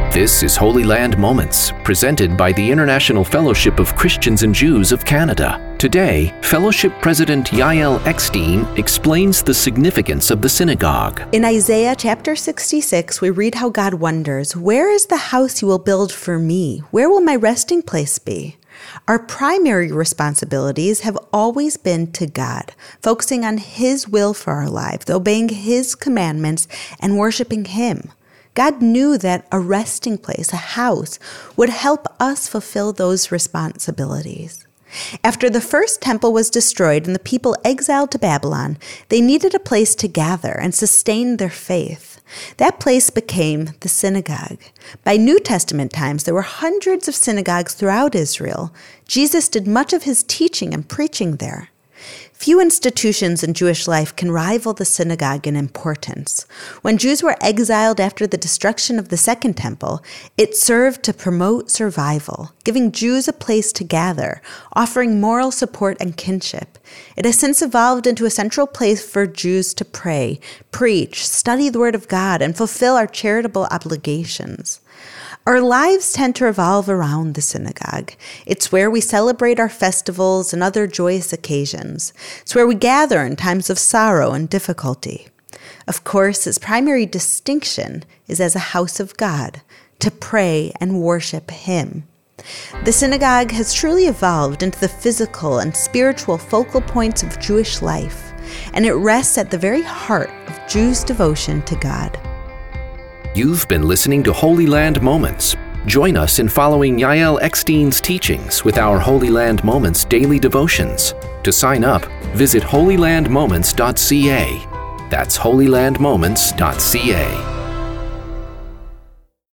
This is Holy Land Moments, presented by the International Fellowship of Christians and Jews of Canada. Today, Fellowship President Yael Eckstein explains the significance of the synagogue. In Isaiah chapter 66, we read how God wonders, "Where is the house you will build for me? Where will my resting place be?" Our primary responsibilities have always been to God, focusing on His will for our lives, obeying His commandments, and worshiping Him. God knew that a resting place, a house, would help us fulfill those responsibilities. After the first temple was destroyed and the people exiled to Babylon, they needed a place to gather and sustain their faith. That place became the synagogue. By New Testament times, there were hundreds of synagogues throughout Israel. Jesus did much of his teaching and preaching there. Few institutions in Jewish life can rival the synagogue in importance. When Jews were exiled after the destruction of the Second Temple, it served to promote survival, giving Jews a place to gather, offering moral support and kinship. It has since evolved into a central place for Jews to pray, preach, study the Word of God, and fulfill our charitable obligations. Our lives tend to revolve around the synagogue. It's where we celebrate our festivals and other joyous occasions. It's where we gather in times of sorrow and difficulty. Of course, its primary distinction is as a house of God, to pray and worship Him. The synagogue has truly evolved into the physical and spiritual focal points of Jewish life, and it rests at the very heart of Jews' devotion to God. You've been listening to Holy Land Moments. Join us in following Yael Eckstein's teachings with our Holy Land Moments daily devotions. To sign up, visit holylandmoments.ca. That's holylandmoments.ca.